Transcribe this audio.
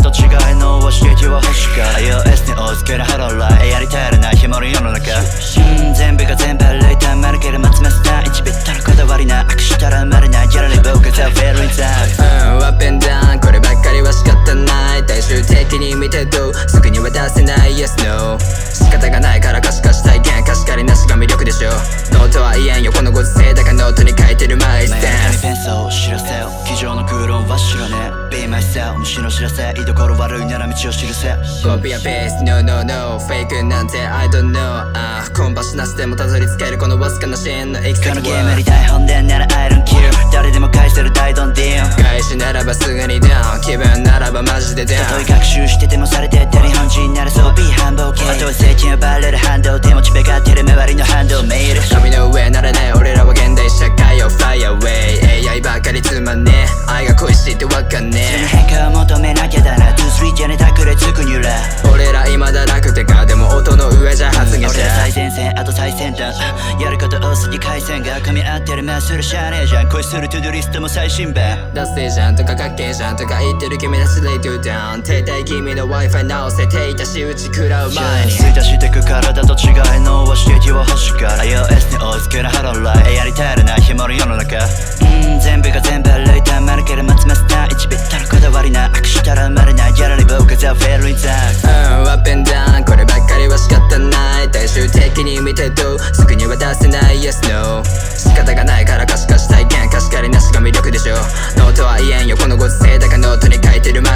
と違いの教えては欲しか iOS に追いつけるハローライやりたいらない日もる世の中全部が全部歩いたまるける松松さん1ビットのこだわりな握したら生まれないギャラリー僕がフェルインザアップンダウンこればっかりは仕方ない大衆的に見てどうすぐには出せない Yes No 仕方がないから可視化したい現貸し借りなしが魅力でしょノートは言えんよこのご時世だからノートに書いてるマイスタンスペンソー知らせよ机上の空論は知らねえ Be myself 虫の知らせ居所悪いなら道を知るせコピーペース No No No フェイクなんて I don't know コンパしなしでもたどり着けるこのわずかなシーンの行き先はこのゲームに台本でなら I don't care 誰でも返せる大ドンディーン返しならばすぐにダウン気分ならばマジでダウン学習しててもされてって日本人ならそう Be humble kid あとは聖地呼ばれる反動手持ちべがってる周りの反動メール紙の上ならね俺らは現代社会を Fly away AI ばかりつまんねえ愛が恋しいってわかんねえ変化を求めなきゃだな 2-3 じゃねたくれつくにゅら俺ら未だ楽てかでも音の上じゃ発言じゃ俺ら最前線あと最先端やること多すぎ回線が噛み合ってるまっするしゃあねえじゃん恋するトゥドゥリストも最新版ダッセーじゃんとかかっけえじゃんとか言ってる君たち Lay to down 停滞気味の Wi-Fi 直せていたし打ち食らう前に吸い出してく体と違いの教えては欲しか iOS に追いつけるハローライやりたいらない日もる世の中全部が全部歩いたまるける松松さん1ビットのこだわりな握したら生まれないギャラリー僕がザ・フェルインザアップンダウンこればっかりは仕方ない大衆的に見てどうすぐには出せない Yes No 仕方がないから可視化したい現貸し借りなしが魅力でしょノートは言えんよこのご時世だからノートに書いてる前